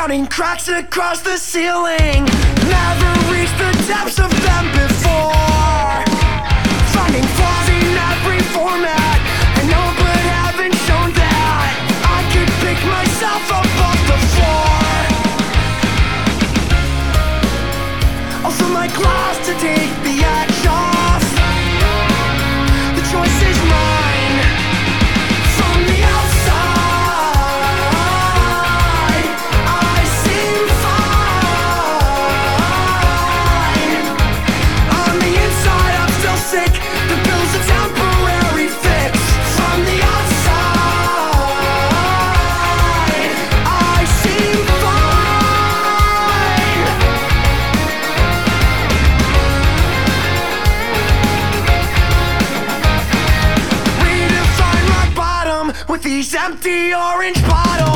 counting cracks across the ceiling. Never reached the depths of them before. Finding flaws in every format. I know but haven't shown that I could pick myself up off the floor. I'll fill my glass to take the edge off. The choice is mine. From the outside, I seem fine. On the inside, I'm still sick. The pill's a temporary fix. From the outside, I seem fine. Redefine rock bottom with these empty orange bottles.